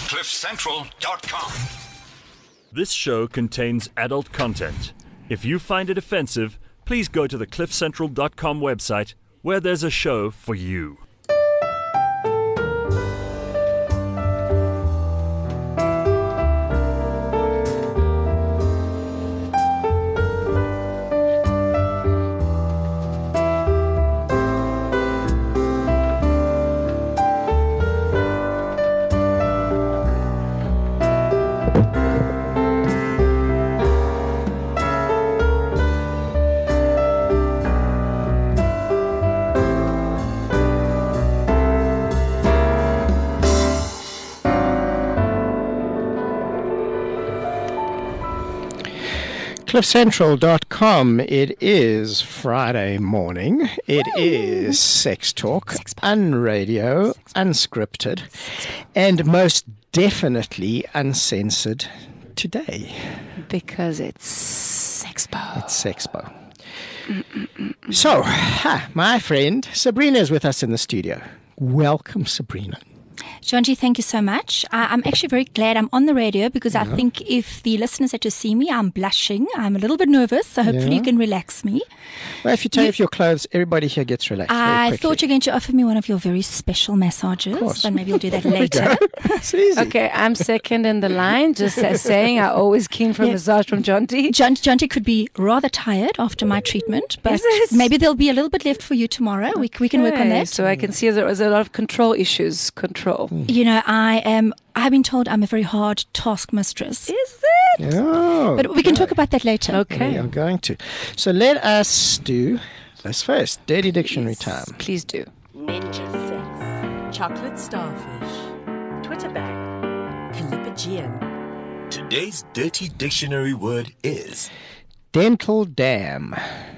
CliffCentral.com. This show contains adult content. If you find it offensive, please go to the CliffCentral.com website, where there's a show for you. CliffCentral.com. It is Friday morning. It is Sex Talk, unradio, unscripted, and most definitely uncensored today. Because it's Sexpo. It's Sexpo. So, my friend Sabrina is with us in the studio. Welcome, Sabrina. Jonty, thank you so much. I'm actually very glad I'm on the radio because I think if the listeners had to see me, I'm blushing. I'm a little bit nervous, so hopefully you can relax me. Well, if you take off your clothes, everybody here gets relaxed. I thought you were going to offer me one of your very special massages, but maybe you'll do that later. It's easy. Okay, I'm second in the line, just as saying I'm always keen for a massage from Jonty. Jonty could be rather tired after my treatment, but maybe there'll be a little bit left for you tomorrow. We can work on that. So I can see there was a lot of control issues. You know, I've been told I'm a very hard taskmistress. Is it? Oh, But we can talk about that later. Okay. We are going to. So let us do this first. Dirty Dictionary time. Please do. Ninja sex. Chocolate starfish. Twitter bang. Calipagean. Today's dirty dictionary word is Dental dam.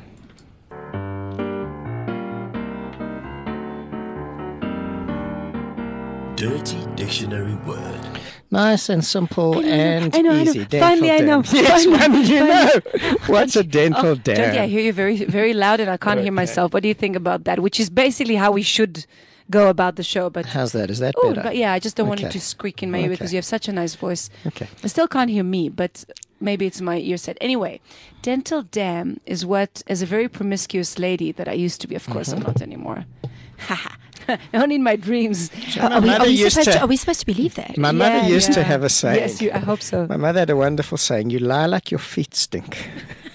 dirty dictionary word. Nice and simple and I know. easy. Dental Finally, I dam. know. Yes, Finally, you know. What's a dental dam? Jonty, I hear you very, very loud and I can't hear myself. What do you think about that? Which is basically how we should go about the show. But How's that? Is that oh, better? but yeah, I just don't want it Okay. to squeak in my ear because you have such a nice voice. Okay. I still can't hear me, but maybe it's my ear set. Anyway, dental dam is what, as a very promiscuous lady that I used to be, of course I'm not anymore. Only in my dreams. Are we supposed to believe that? My mother used to have a saying. Yes, I hope so. My mother had a wonderful saying, you lie like your feet stink.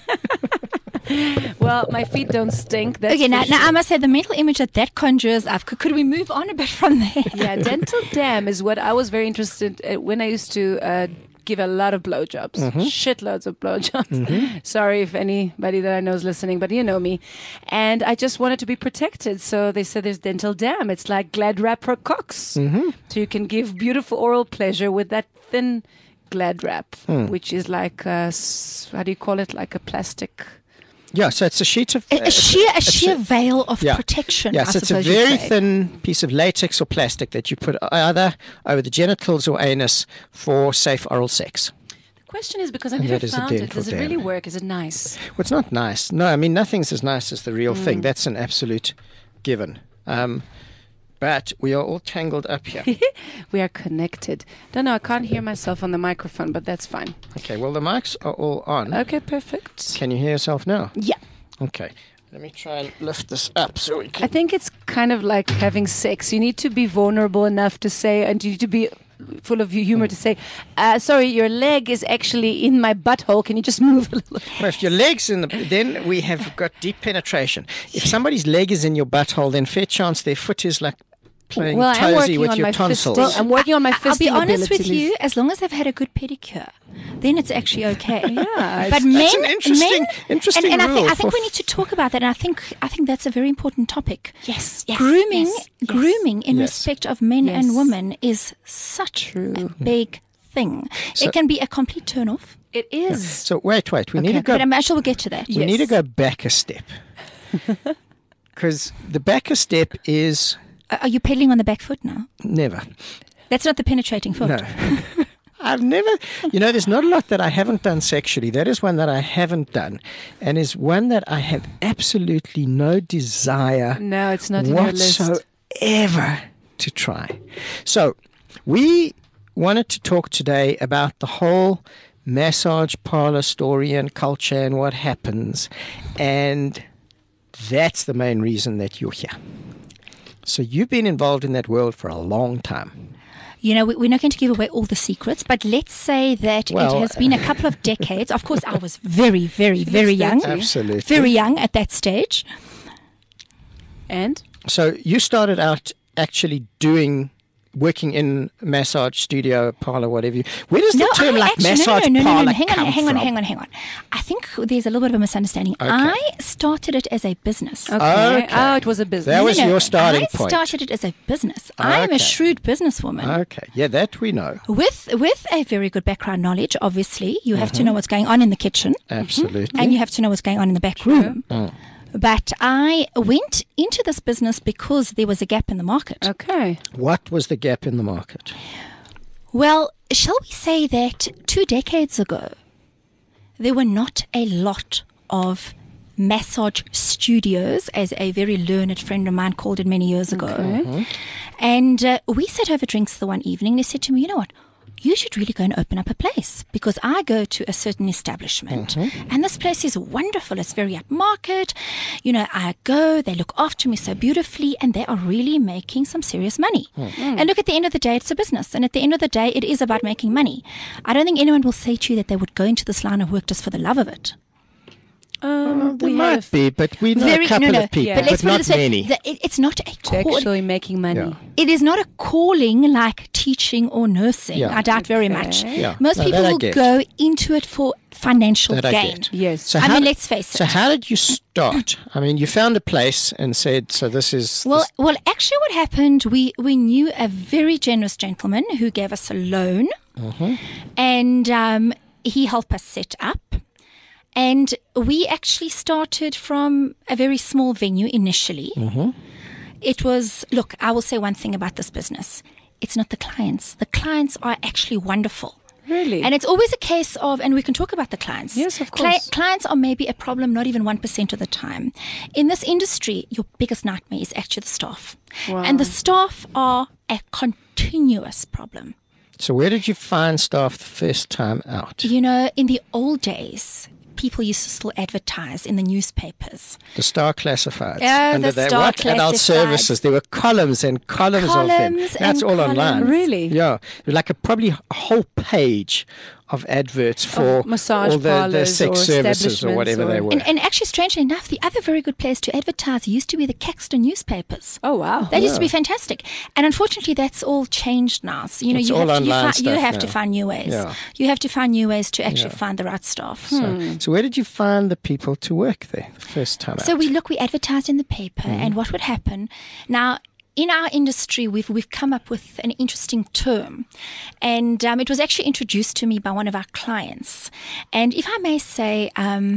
Well, my feet don't stink. That's Okay, now for sure. I must say the mental image that conjures up. Could we move on a bit from there? Yeah, dental dam is what I was very interested in when I used to give a lot of blowjobs, shitloads of blowjobs. Sorry if anybody that I know is listening, but you know me. And I just wanted to be protected. So they said there's dental dam. It's like Glad wrap for cocks. So you can give beautiful oral pleasure with that thin Glad wrap, which is like, how do you call it? Like a plastic... Yeah, so it's a sheet of... A sheer veil of protection, Yes, I it's a suppose you'd very say. thin piece of latex or plastic that you put either over the genitals or anus for safe oral sex. The question is, because I've And never that is a found it, dental does it dam. really work? Is it nice? Well, it's not nice. No, I mean, nothing's as nice as the real thing. That's an absolute given. But we are all tangled up here. We are connected. Don't know, I can't hear myself on the microphone, but that's fine. Okay, well, the mics are all on. Okay, perfect. Can you hear yourself now? Yeah. Okay. Let me try and lift this up so we I can... think it's kind of like having sex. You need to be vulnerable enough to say, and you need to be full of humor to say, sorry, your leg is actually in my butthole. Can you just move a little? Well, if your leg's in the... Then we have got deep penetration. If somebody's leg is in your butthole, then fair chance their foot is like playing Well, I'm toesy working with on your my tonsils. fisting. I'm working on my fisting I'll be honest ability, with you, as long as they've had a good pedicure, then it's actually okay. Yeah, but That's men, an interesting and I rule think for- we need to talk about that. And I think that's a very important topic. Yes, Grooming in Yes. respect of men Yes. and women is such a big thing. So- It can be a complete turn off. It is. So wait. We need to go... But I'm sure we'll get to that. We need to go back a step. Because the back a step is Are you pedaling on the back foot now? never. That's not the penetrating foot. No. I've never, there's not a lot that I haven't done sexually. That is one that I haven't done, and is one that I have absolutely no desire No, it's not in your list. whatsoever to try. So we wanted to talk today about the whole massage parlor story and culture and what happens. And that's the main reason that you're here. So you've been involved in that world for a long time. You know, we're not going to give away all the secrets, but let's say that it has been a couple of decades. Of course, I was very, very, very young. Absolutely. Very young at that stage. And? So you started out actually working in massage studio, parlor, whatever. Where does the term massage parlor come from? Hang on. I think there's a little bit of a misunderstanding. Okay. I started it as a business. Okay. Oh, it was a business. That was your starting point. I started it as a business. I'm a shrewd businesswoman. Okay. Yeah, that we know. With a very good background knowledge, obviously. You have to know what's going on in the kitchen. Absolutely. And you have to know what's going on in the back room. But I went into this business because there was a gap in the market. Okay. What was the gap in the market? Well, shall we say that 2 decades ago, there were not a lot of massage studios, as a very learned friend of mine called it many years ago. Okay. And we sat over drinks the one evening and they said to me, you know what? You should really go and open up a place, because I go to a certain establishment and this place is wonderful. It's very upmarket. You know, I go, they look after me so beautifully, and they are really making some serious money. And look, at the end of the day, it's a business. And at the end of the day, it is about making money. I don't think anyone will say to you that they would go into this line of work just for the love of it. There might be, but we know a couple of people, but let's put not it this way, many. It's not a calling. Actually making money. Yeah. It is not a calling like teaching or nursing. Yeah. I doubt very much. Yeah. Most No, people that I will get. go into it for financial That I gain. get. Yes. So I mean, let's face it. So how did you start? I mean, you found a place and said, so this is... Well, actually what happened, we knew a very generous gentleman who gave us a loan, and he helped us set up. And we actually started from a very small venue initially. It was, look, I will say one thing about this business. It's not the clients. The clients are actually wonderful. Really? And it's always a case of, and we can talk about the clients. Yes, of course. Clients are maybe a problem not even 1% of the time. In this industry, your biggest nightmare is actually the staff. Wow. And the staff are a continuous problem. So where did you find staff the first time out? You know, in the old days, people used to still advertise in the newspapers. The Star Classifieds. Oh, Under the that, Star what? Adult Classifieds. services. There were columns and columns of them. Columns That's and all online. columns. Really? Yeah. Like probably a whole page of adverts for massage all the parlors sex or services or whatever establishments they or- were. And actually, strangely enough, the other very good place to advertise used to be the Caxton newspapers. Oh, wow. That used to be fantastic. And unfortunately, that's all changed now. So, you know, It's you all have, online you stuff have to now. find new ways. Yeah. You have to find new ways to actually find the right staff. So where did you find the people to work there the first time So out? we advertised in the paper, and what would happen now? In our industry, we've come up with an interesting term, and it was actually introduced to me by one of our clients. And if I may say,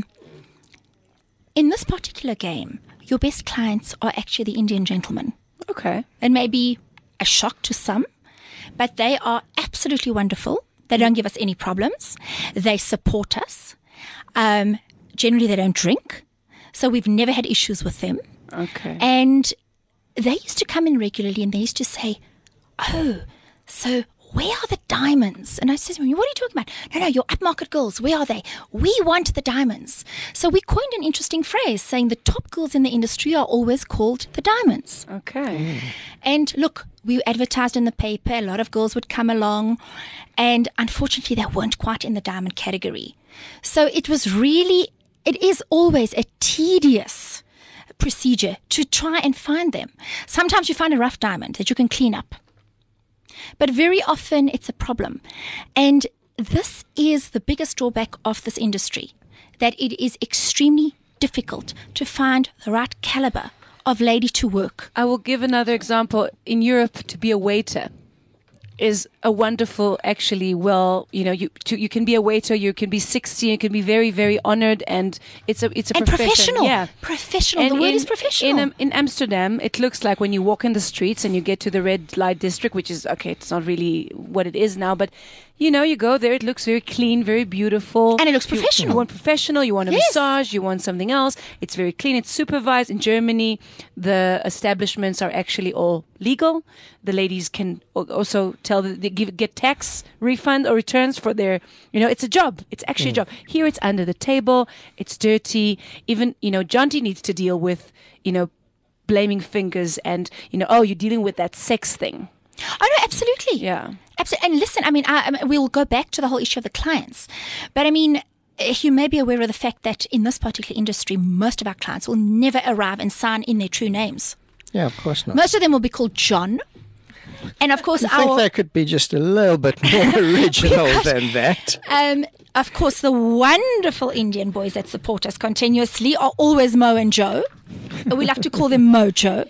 in this particular game, your best clients are actually the Indian gentlemen. Okay. It may be a shock to some, but they are absolutely wonderful. They don't give us any problems. They support us. Generally, they don't drink, so we've never had issues with them. Okay. And they used to come in regularly and they used to say, oh, so where are the diamonds? And I said, what are you talking about? No, your upmarket girls, where are they? We want the diamonds. So we coined an interesting phrase saying the top girls in the industry are always called the diamonds. Okay. And look, we advertised in the paper, a lot of girls would come along, and unfortunately they weren't quite in the diamond category. So it is always a tedious procedure to try and find them. Sometimes you find a rough diamond that you can clean up, but very often it's a problem. And this is the biggest drawback of this industry, that it is extremely difficult to find the right caliber of lady to work. I will give another example. In Europe, to be a waiter is a wonderful, actually, you can be a waiter, you can be 60, you can be very, very honored, and it's a And profession. professional. Yeah. Professional. The word is professional. In Amsterdam, it looks like when you walk in the streets and you get to the red light district, which is, okay, it's not really what it is now, but you know, you go there, it looks very clean, very beautiful. And it looks You professional. want professional, you want a Yes. massage, you want something else. It's very clean, it's supervised. In Germany, the establishments are actually all legal. The ladies can also tell that they get tax refund or returns for their, you know, it's a job. It's actually a job. Here it's under the table, it's dirty. Even, you know, Jonty needs to deal with, you know, blaming fingers and, you know, oh, you're dealing with that sex thing. Oh, no, absolutely. Yeah. Absolutely. And listen, I mean, we'll go back to the whole issue of the clients. But I mean, you may be aware of the fact that in this particular industry, most of our clients will never arrive and sign in their true names. Yeah, of course not. Most of them will be called John. And of course, I think they could be just a little bit more original than that. of course, the wonderful Indian boys that support us continuously are always Mo and Joe. We like to call them Mojo.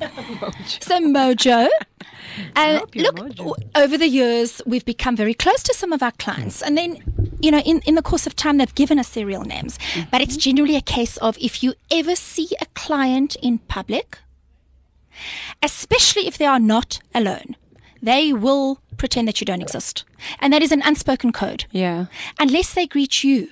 So Mojo. Look, over the years, we've become very close to some of our clients. And then, you know, in the course of time, they've given us their real names. But it's generally a case of if you ever see a client in public, especially if they are not alone, they will pretend that you don't exist. And that is an unspoken code. Yeah. Unless they greet you,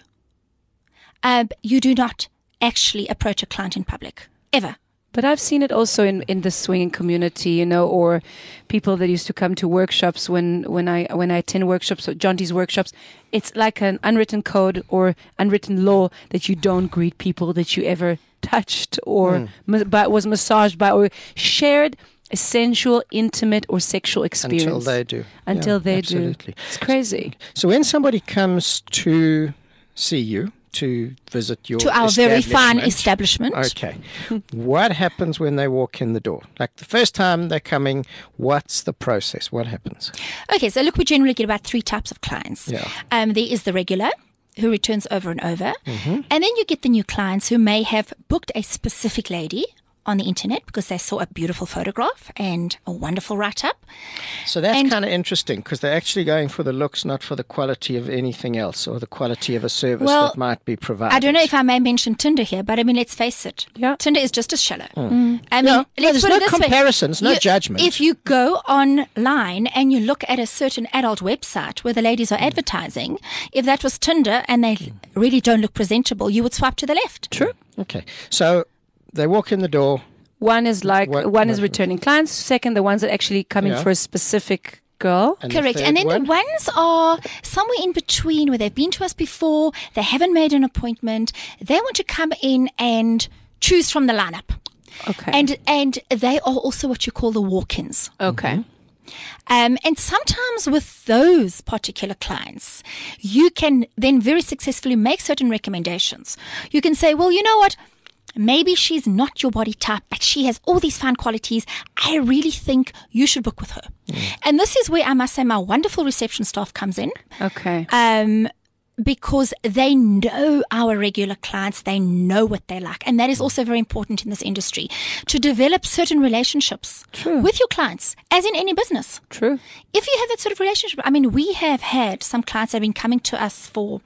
you do not actually approach a client in public, ever. But I've seen it also in the swinging community, you know, or people that used to come to workshops when I attend workshops, or Jonty's workshops. It's like an unwritten code or unwritten law that you don't greet people that you ever touched or was massaged by or shared a sensual, intimate, or sexual experience. Until they do. Until Yeah, they absolutely. do. It's crazy. So when somebody comes to see you, to visit your To our very fine establishment. Okay. What happens when they walk in the door? Like the first time they're coming, what's the process? What happens? Okay, so look, we generally get about 3 types of clients. Yeah. There is the regular, who returns over and over. And then you get the new clients who may have booked a specific lady on the internet because they saw a beautiful photograph and a wonderful write-up. So that's And- kind of interesting because they're actually going for the looks, not for the quality of anything else or the quality of a service Well, that might be provided. I don't know if I may mention Tinder here, but I mean, let's face it. Yeah. Tinder is just as shallow. I mean, No, let's there's put no it this way. comparisons, no judgment. If you go online and you look at a certain adult website where the ladies are advertising, if that was Tinder and they really don't look presentable, you would swipe to the left. True. Okay. So they walk in the door. One is like one is what- returning clients. Second, the ones that actually coming Yeah. for a specific girl. And the Correct. third And then one? the ones are somewhere in between where they've been to us before, they haven't made an appointment, they want to come in and choose from the lineup. Okay. And they are also what you call the walk-ins. Okay. And sometimes with those particular clients, you can then very successfully make certain recommendations. You can say, well, you know what? Maybe she's not your body type, but she has all these fine qualities. I really think you should book with her. And this is where I must say my wonderful reception staff comes in. Okay. Because they know our regular clients, they know what they like. And that is also very important in this industry, to develop certain relationships with your clients, as in any business. True. If you have that sort of relationship, I mean, we have had some clients that have been coming to us for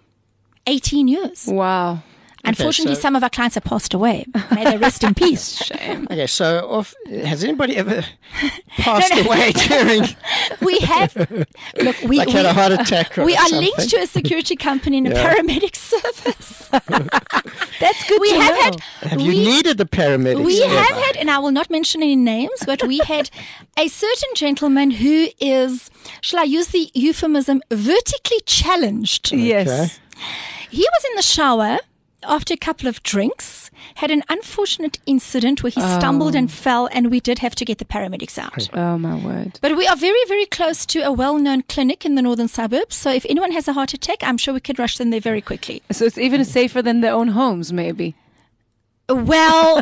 18 years. Wow. Unfortunately, so- some of our clients have passed away. May they rest in peace. Shame. Okay, so has anybody ever passed away during, We have, look, we like had a heart attack or we are something? linked to a security company and a Yeah. paramedic service. That's good We to have know. had, Have you needed the paramedics? we ever? have had, and I will not mention any names, but we had a certain gentleman who is, shall I use the euphemism, vertically challenged. Yes. He was in the shower after a couple of drinks, had an unfortunate incident where he stumbled and fell, and we did have to get the paramedics out. Oh my word. But we are very, very close to a well-known clinic in the northern suburbs, so if anyone has a heart attack, I'm sure we could rush them there very quickly. So it's even safer than their own homes, maybe. Well,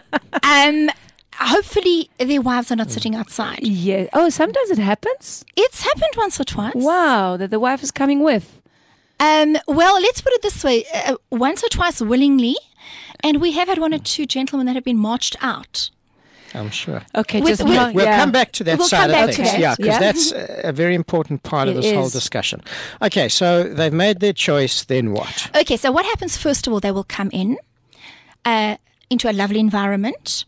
hopefully their wives are not sitting outside. Yeah. Oh, sometimes it happens. It's happened once or twice. Wow, that the wife is coming with. Well, let's put it this way. Once or twice willingly, and we have had 1 or 2 gentlemen that have been marched out. I'm sure. Okay, With- just with- not- We'll yeah. come back to that We'll side come of back to things. that, Yeah, because yeah. that's a very important part of It this whole is. discussion. Okay, so they've made their choice, then what? Okay, so what happens first of all, they will come in into a lovely environment.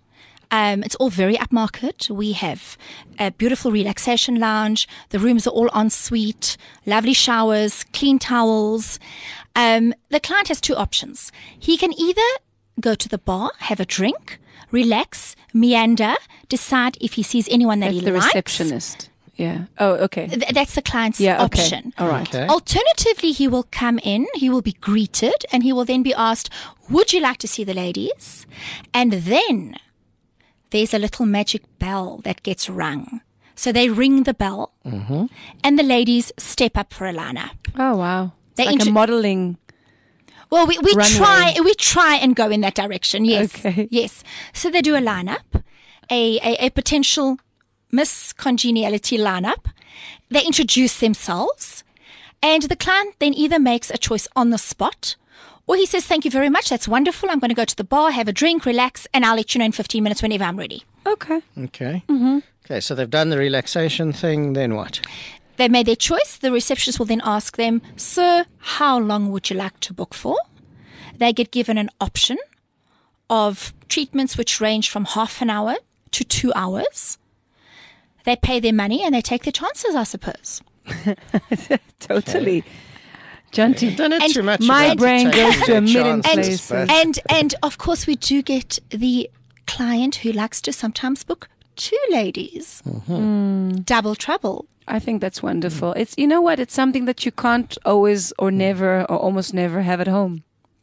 It's all very upmarket. We have a beautiful relaxation lounge. The rooms are all en suite, lovely showers, clean towels. The client has two options. He can either go to the bar, have a drink, relax, meander, decide if he sees anyone that That's he the likes. receptionist. Yeah. Oh, okay. That's the client's Yeah, okay. option. All right. Okay. Alternatively, he will come in, he will be greeted, and he will then be asked, would you like to see the ladies? And then there's a little magic bell that gets rung. So they ring the bell, and the ladies step up for a lineup. Oh, wow. They It's like a intro- modeling. Well, we Runway. try and go in that direction. Yes, Okay. yes. So they do a lineup, a potential Miss Congeniality lineup. They introduce themselves, and the client then either makes a choice on the spot, or he says, "Thank you very much. That's wonderful. I'm going to go to the bar, have a drink, relax, and I'll let you know in 15 minutes whenever I'm ready." Okay. Okay. Okay, so they've done the relaxation thing, then what? They've made their choice. The receptionist will then ask them, "Sir, how long would you like to book for?" They get given an option of treatments which range from half an hour to 2 hours. They pay their money and they take their chances, I suppose. Totally. Janty. Don't know And too much my about brain taking goes to a their million chances, places. but- And of course we do get the client who likes to sometimes book 2 ladies. Double trouble. I think that's wonderful. It's, you know what? It's something that you can't always or never or almost never have at home.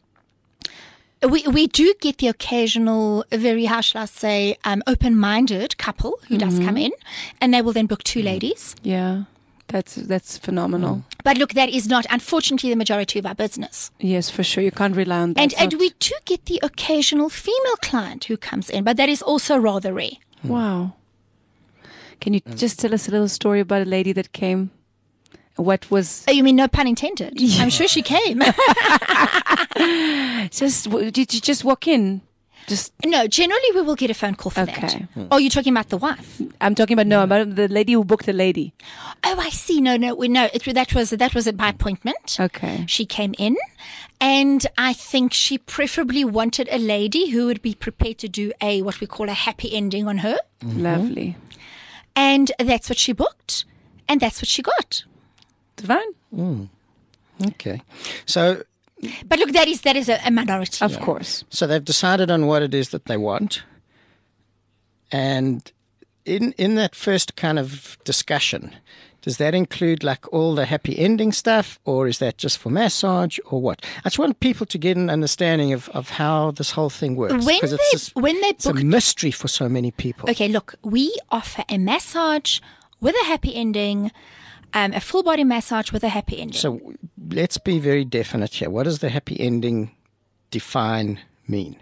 We do get the occasional, very, how shall I say, open-minded couple who does come in, and they will then book 2 ladies. Yeah. That's phenomenal. But look, that is not, unfortunately, the majority of our business. Yes, for sure. You can't rely on that. And So- we do get the occasional female client who comes in, but that is also rather rare. Wow. Can you just tell us a little story about a lady that came? What was Oh, you mean no pun intended? I'm sure she came. did you just walk in? Just No, generally we will get a phone call for Okay. that. Oh, you're talking about the wife? I'm talking about about the lady who booked the lady. Oh, I see. No, that was by appointment. Okay. She came in, and I think she preferably wanted a lady who would be prepared to do what we call a happy ending on her, Lovely. and that's what she booked, and that's what she got. Divine? Okay. So But look, that is a minority. Of course. So they've decided on what it is that they want. And in that first kind of discussion, does that include like all the happy ending stuff, or is that just for massage, or what? I just want people to get an understanding of how this whole thing works. When 'cause they it's a book, mystery for so many people. okay, look, we offer a massage with a happy ending, a full body massage with a happy ending. So let's be very definite here. What does the happy ending mean?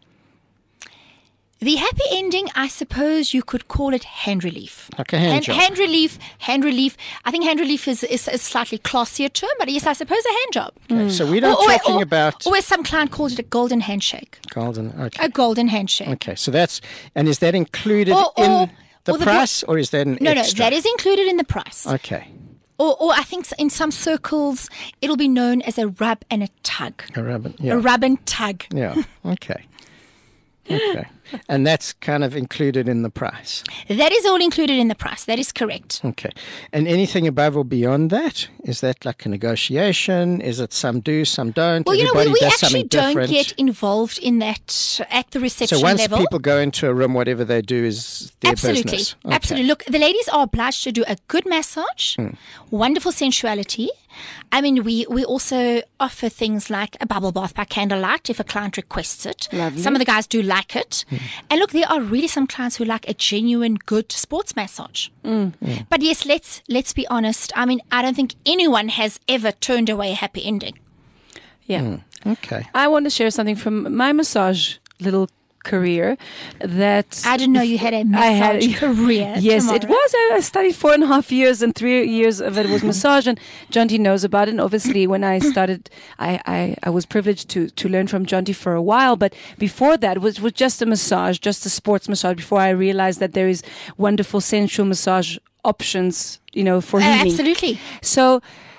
The happy ending, I suppose you could call it hand relief. Like a hand job. Hand relief. I think hand relief is a slightly classier term, but yes, I suppose a hand job. Okay, so we're not talking about Or as some client calls it, a golden handshake. golden. Okay. A golden handshake. Okay, so is that included Or- in the or the price, or is that an No, extra? that is included in the price. Okay, Or I think in some circles, it'll be known as a rub and a tug. a ribbon. A Yeah, rub and tug. yeah. Okay, okay, and that's kind of included in the price. That is all included in the price. That is correct. Okay, and anything above or beyond that, is that like a negotiation? Is it some do, some don't? Well, Everybody we does actually something don't different. get involved in that at the reception So once level. people go into a room, whatever they do is their Absolutely. business. Okay. Absolutely. Look, the ladies are obliged to do a good massage, wonderful sensuality. I mean, we also offer things like a bubble bath by candlelight if a client requests it. Lovely. Some of the guys do like it. And look, there are really some clients who like a genuine good sports massage. But yes, let's be honest. I mean, I don't think anyone has ever turned away a happy ending. Yeah. Okay. I want to share something from my massage little career that I didn't know you had a I had- massage career. Yes, it Tamara. was. I studied 4.5 years, and 3 years of it was massage. And Jonty knows about it. And obviously, when I started, I was privileged to learn from Jonty for a while. But before that, was just a massage, just a sports massage. Before I realized that there is wonderful sensual massage options, for healing. Absolutely. So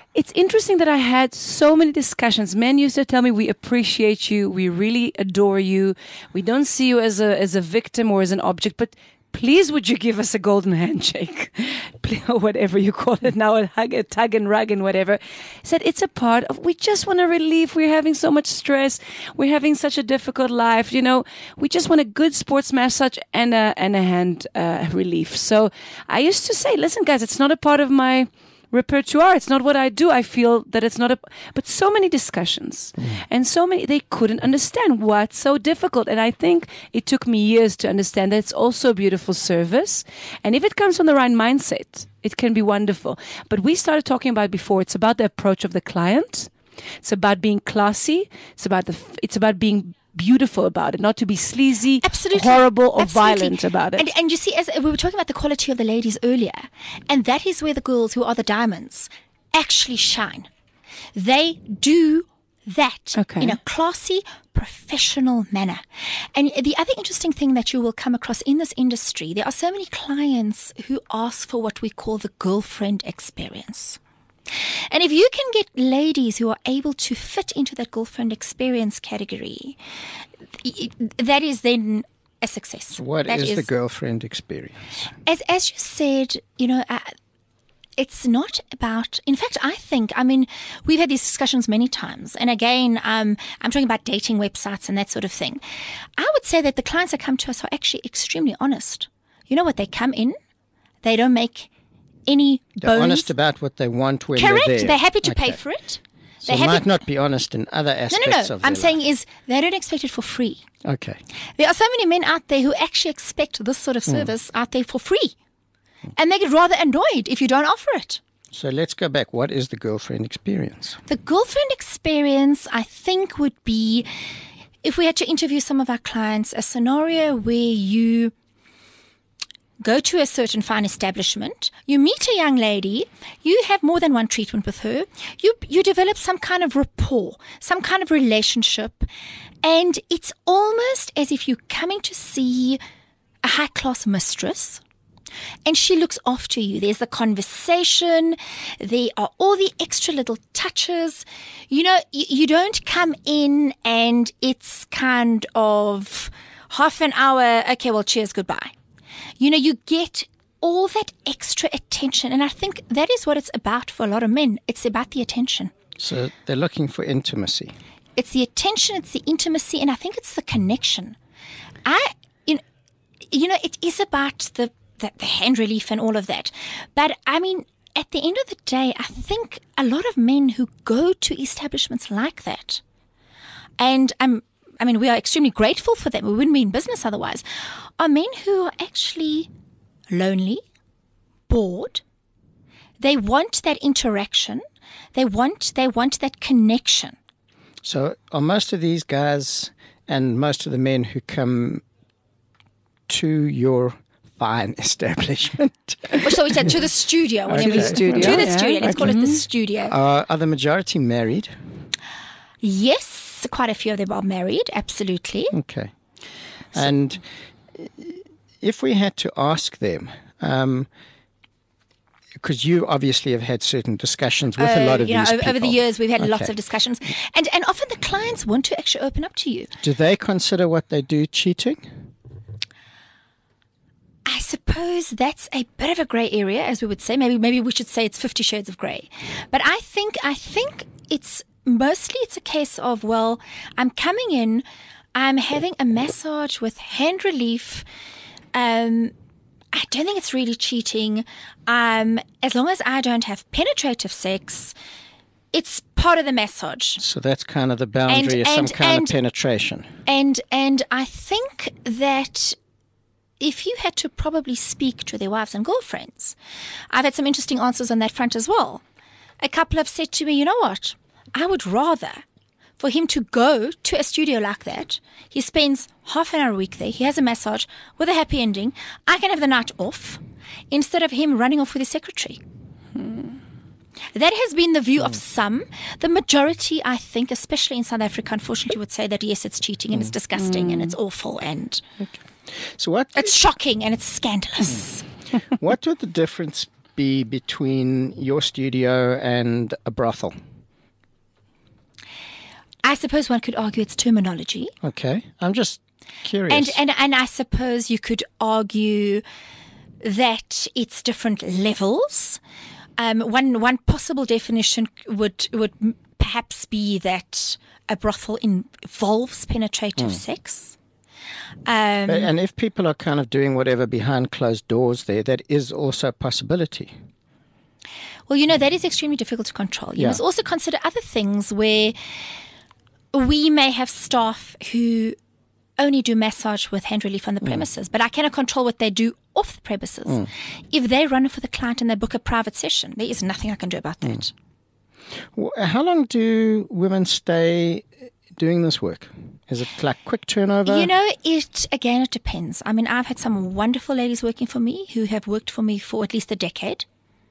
it's interesting that I had so many discussions. Men used to tell me, we appreciate you, we really adore you, we don't see you as a victim or as an object, but please would you give us a golden handshake or whatever you call it now, a hug, a tug and rug and whatever. Said it's a part of, we just want a relief. We're having so much stress. We're having such a difficult life. You know, we just want a good sports massage and a hand relief. So I used to say, listen guys, it's not a part of my repertoire. It's not what I do. I feel that it's not but so many discussions and so many, they couldn't understand what's so difficult. And I think it took me years to understand that it's also a beautiful service. And if it comes from the right mindset, it can be wonderful. But we started talking about before, it's about the approach of the client. It's about being classy. It's about being beautiful about it, not to be sleazy, Absolutely. horrible, or Absolutely. violent about it. And you see, as we were talking about the quality of the ladies earlier, and that is where the girls who are the diamonds actually shine. They do that in a classy, professional manner. And the other interesting thing that you will come across in this industry, there are so many clients who ask for what we call the girlfriend experience. And if you can get ladies who are able to fit into that girlfriend experience category, that is then a success. What is the girlfriend experience? As you said, you know, it's not about, in fact, we've had these discussions many times. And again, I'm talking about dating websites and that sort of thing. I would say that the clients that come to us are actually extremely honest. You know what? They come in, they don't make any They're bones. honest about what they want when Correct. they're there. They're happy to pay for it. So they might not be honest in other aspects No. of their I'm saying life. is they don't expect it for free. Okay. There are so many men out there who actually expect this sort of service out there for free. And they get rather annoyed if you don't offer it. So let's go back. What is the girlfriend experience? The girlfriend experience, I think, would be, if we had to interview some of our clients, a scenario where you go to a certain fine establishment, you meet a young lady, you have more than one treatment with her, you develop some kind of rapport, some kind of relationship, and it's almost as if you're coming to see a high-class mistress, and she looks after you. There's the conversation, there are all the extra little touches. You know, you don't come in and it's kind of half an hour, okay, well, cheers, goodbye. You know, you get all that extra attention. And I think that is what it's about for a lot of men. It's about the attention. So they're looking for intimacy. It's the attention, it's the intimacy, and I think it's the connection. You know, it is about the hand relief and all of that. But, I mean, at the end of the day, I think a lot of men who go to establishments like that, and we are extremely grateful for them. We wouldn't be in business otherwise. Are men who are actually lonely, bored. They want that interaction. They want that connection. So are most of these guys and most of the men who come to your fine establishment So we said to the studio. Okay. To the studio. To the Yeah. studio. Let's call it the studio. are the majority married? Yes, quite a few of them are married. Absolutely. Okay. And if we had to ask them, because you obviously have had certain discussions with a lot of these people. Over the years, we've had lots Okay. of discussions. And often the clients want to actually open up to you. Do they consider what they do cheating? I suppose that's a bit of a grey area, as we would say. Maybe we should say it's 50 shades of grey. But I think it's mostly a case of, well, I'm coming in, I'm having a massage with hand relief. I don't think it's really cheating. As long as I don't have penetrative sex, it's part of the massage. So that's kind of the boundary of some kind of penetration. And I think that if you had to probably speak to their wives and girlfriends, I've had some interesting answers on that front as well. A couple have said to me, you know what? I would rather for him to go to a studio like that. He spends half an hour a week there. He has a massage with a happy ending. I can have the night off instead of him running off with his secretary. That has been the view of some. The majority, I think, especially in South Africa, unfortunately would say that, yes, it's cheating and it's disgusting and it's awful and So it's shocking and it's scandalous. what would the difference be between your studio and a brothel? I suppose one could argue it's terminology. Okay, I'm just curious. And I suppose you could argue that it's different levels. One possible definition would perhaps be that a brothel involves penetrative sex. And if people are kind of doing whatever behind closed doors there, that is also a possibility. Well, that is extremely difficult to control. You Yeah. must also consider other things where we may have staff who only do massage with hand relief on the premises, but I cannot control what they do off the premises. If they run it for the client and they book a private session, there is nothing I can do about that. How long do women stay doing this work? Is it like quick turnover? It depends. I mean, I've had some wonderful ladies working for me who have worked for me for at least a decade.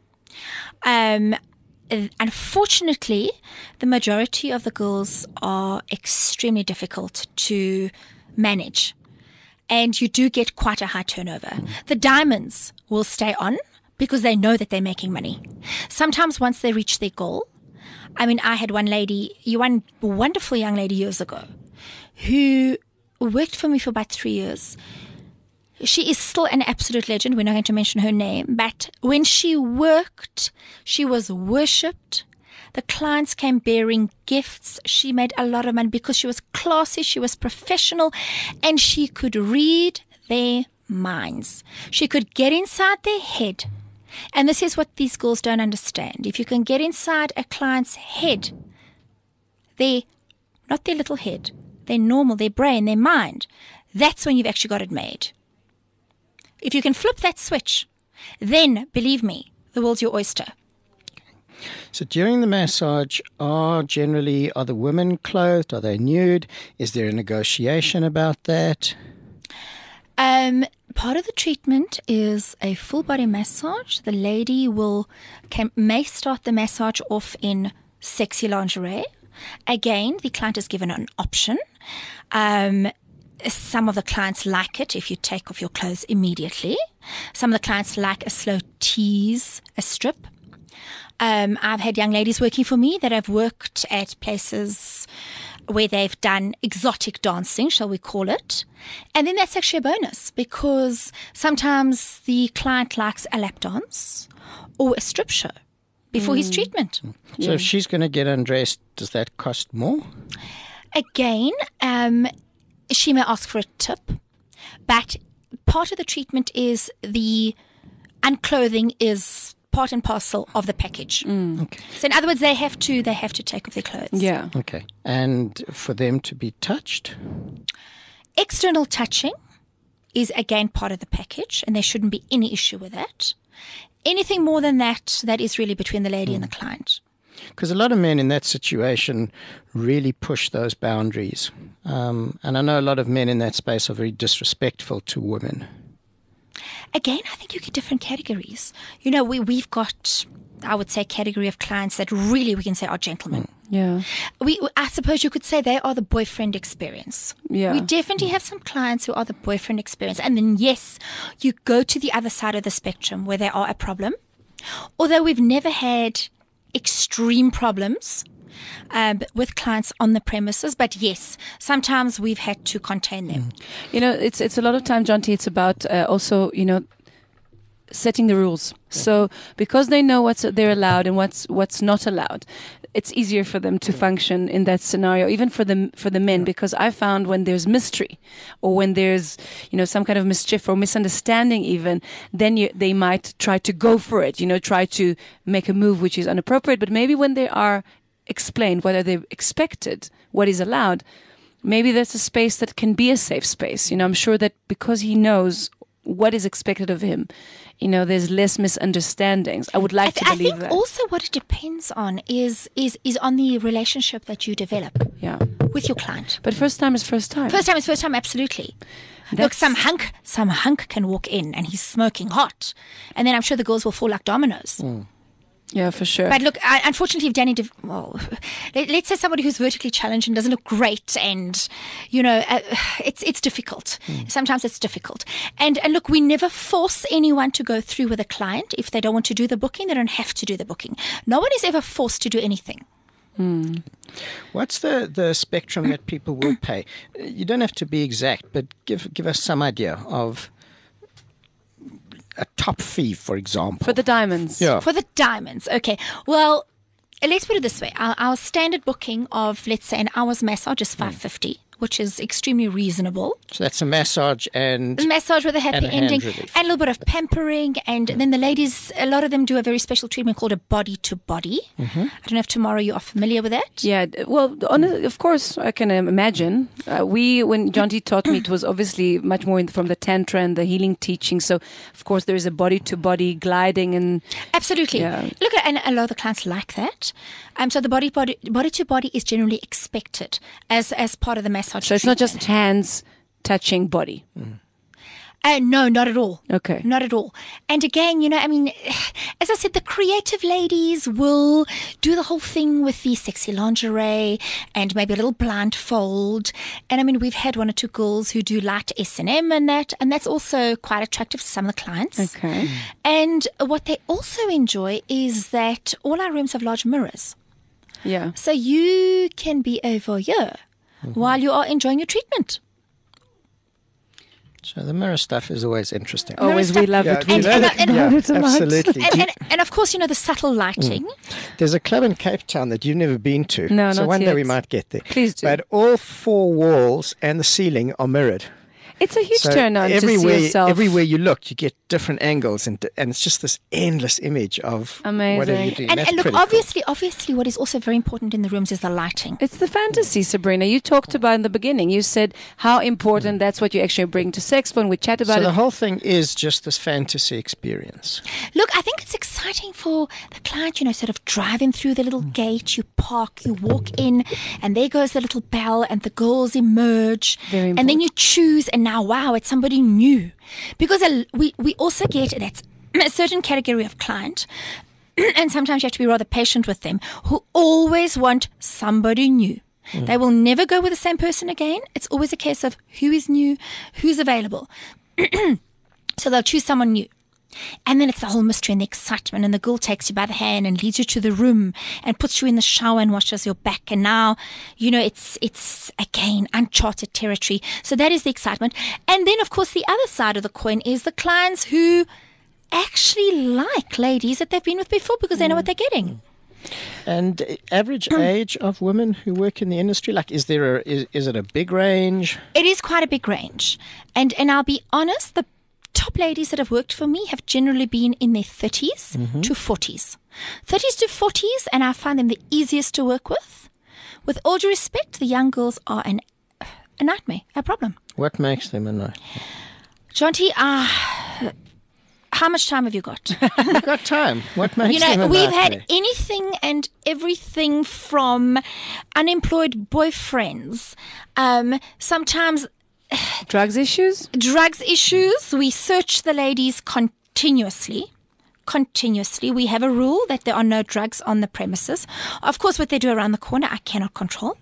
Unfortunately, the majority of the girls are extremely difficult to manage. And you do get quite a high turnover. The diamonds will stay on because they know that they're making money. Sometimes once they reach their goal, I mean, I had one wonderful young lady years ago who worked for me for about 3 years. She is still an absolute legend. We're not going to mention her name. But when she worked, she was worshipped. The clients came bearing gifts. She made a lot of money because she was classy, she was professional, and she could read their minds. She could get inside their head. And this is what these girls don't understand. If you can get inside a client's head, not their little head, their normal, their brain, their mind, that's when you've actually got it made. If you can flip that switch, then, believe me, the world's your oyster. So during the massage, are the women clothed? Are they nude? Is there a negotiation about that? Part of the treatment is a full body massage. The lady may start the massage off in sexy lingerie. Again, the client is given an option. Some of the clients like it if you take off your clothes immediately. Some of the clients like a slow tease, a strip. I've had young ladies working for me that have worked at places where they've done exotic dancing, shall we call it. And then that's actually a bonus because sometimes the client likes a lap dance or a strip show before his treatment. So if she's going to get undressed, does that cost more? Again, she may ask for a tip, but part of the treatment is the unclothing is part and parcel of the package. Okay. So in other words, they have to take off their clothes. Yeah. Okay. And for them to be touched? External touching is again part of the package, and there shouldn't be any issue with that. Anything more than that is really between the lady and the client. Because a lot of men in that situation really push those boundaries. And I know a lot of men in that space are very disrespectful to women. Again, I think you get different categories. We've got, I would say, a category of clients that really we can say are gentlemen. Yeah. I suppose you could say they are the boyfriend experience. Yeah. We definitely have some clients who are the boyfriend experience. And then, yes, you go to the other side of the spectrum where they are a problem. Although we've never had extreme problems with clients on the premises. But yes, sometimes we've had to contain them. It's a lot of time, John T. It's about also, setting the rules. So because they know they're allowed and what's not allowed, it's easier for them to function in that scenario, even for the men, because I found when there's mystery or when there's, some kind of mischief or misunderstanding even, then they might try to go for it, try to make a move which is inappropriate. But maybe when they are explained whether they're expected, what is allowed, maybe that's a space that can be a safe space. I'm sure that because he knows what is expected of him, there's less misunderstandings. I would like to believe that. I think also what it depends on is on the relationship that you develop with your client. But first time is first time. First time is first time, absolutely. Look, some hunk can walk in and he's smoking hot, and then I'm sure the girls will fall like dominoes. Yeah, for sure. But look, unfortunately, if Danny, let's say somebody who's vertically challenged and doesn't look great, and it's difficult. Sometimes it's difficult. And look, we never force anyone to go through with a client. If they don't want to do the booking, they don't have to do the booking. No one is ever forced to do anything. What's the spectrum that people will pay? You don't have to be exact, but give us some idea of a top fee, for example. For the diamonds. Yeah. For the diamonds, okay. Well, let's put it this way. Our standard booking of, let's say, an hour's massage is $550, which is extremely reasonable. So that's a massage and... A massage with a happy and a hand ending. relief. And a little bit of pampering. And then the ladies, a lot of them do a very special treatment called a body-to-body. I don't know if tomorrow you are familiar with that. Yeah, well, of course, I can imagine. When John T taught me, it was obviously much more from the Tantra and the healing teaching. So, of course, there is a body-to-body gliding and... Absolutely. Yeah. Look, and a lot of the clients like that. So the body-to-body is generally expected as part of the massage. So it's not just hands touching body. No, not at all. Okay. Not at all. And again, as I said, the creative ladies will do the whole thing with the sexy lingerie and maybe a little blindfold. And we've had one or two girls who do light S&M and that's also quite attractive to some of the clients. Okay. And what they also enjoy is that all our rooms have large mirrors. Yeah. So you can be a voyeur while you are enjoying your treatment. So the mirror stuff is always interesting. Always, we love it. And- absolutely. And of course, the subtle lighting. There's a club in Cape Town that you've never been to. No, so not one day yet. we might get there. Please do. But all four walls and the ceiling are mirrored. It's a huge So turn on to see yourself. everywhere you look, you get different angles, and it's just this endless image of Amazing. whatever you're doing. And That's look, pretty cool. obviously, what is also very important in the rooms is the lighting. It's the fantasy, Sabrina. You talked about in the beginning. You said how important that's what you actually bring to sex when we chat about So the it. whole thing is just this fantasy experience. Look, I think it's exciting for the client, sort of driving through the little gate, you park, you walk in, and there goes the little bell, and the girls emerge. Very and then you choose, and now, wow, it's somebody new. Because we also get that's a certain category of client, and sometimes you have to be rather patient with them, who always want somebody new. They will never go with the same person again. It's always a case of who is new, who's available. So they'll choose someone new. And then it's the whole mystery and the excitement, and the girl takes you by the hand and leads you to the room and puts you in the shower and washes your back. And now, it's again uncharted territory. So that is the excitement. And then, of course, the other side of the coin is the clients who actually like ladies that they've been with before because they know what they're getting. And average age of women who work in the industry, like, is it a big range? It is quite a big range. And I'll be honest, the top ladies that have worked for me have generally been in their 30s to 40s. 30s to 40s, and I find them the easiest to work with. With all due respect, the young girls are a nightmare, a problem. What makes them a nightmare? John T, how much time have you got? You've got time. What makes them a we've nightmare? had anything and everything from unemployed boyfriends, sometimes Drugs issues? drugs issues. We search the ladies continuously. We have a rule that there are no drugs on the premises. Of course, what they do around the corner, I cannot control.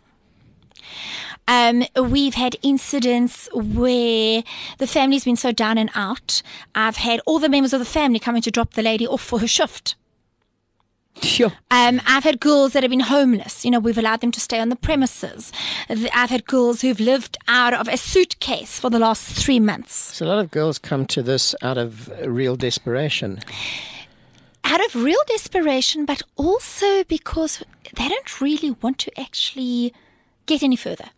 We've had incidents where the family's been so down and out. I've had all the members of the family coming to drop the lady off for her shift. Sure. I've had girls that have been homeless. We've allowed them to stay on the premises. I've had girls who've lived out of a suitcase for the last 3 months. So a lot of girls come to this out of real desperation. Out of real desperation, but also because they don't really want to actually get any further.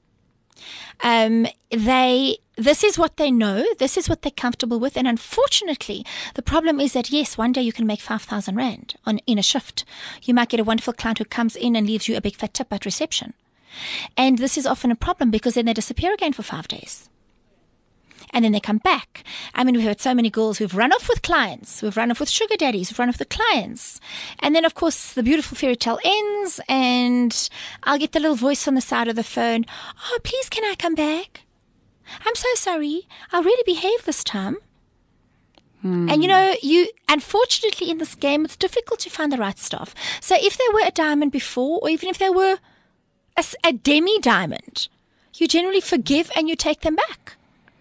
This is what they know. This is what they're comfortable with. And unfortunately, the problem is that, yes, one day you can make 5,000 Rand in a shift. You might get a wonderful client who comes in and leaves you a big fat tip at reception. And this is often a problem because then they disappear again for 5 days. And then they come back. We've had so many girls who've run off with clients. We've run off with sugar daddies. We've run off with clients. And then, of course, the beautiful fairy tale ends and I'll get the little voice on the side of the phone. Oh, please, can I come back? I'm so sorry. I'll really behave this time. And unfortunately in this game, it's difficult to find the right staff. So if they were a diamond before, or even if they were a demi-diamond, you generally forgive and you take them back.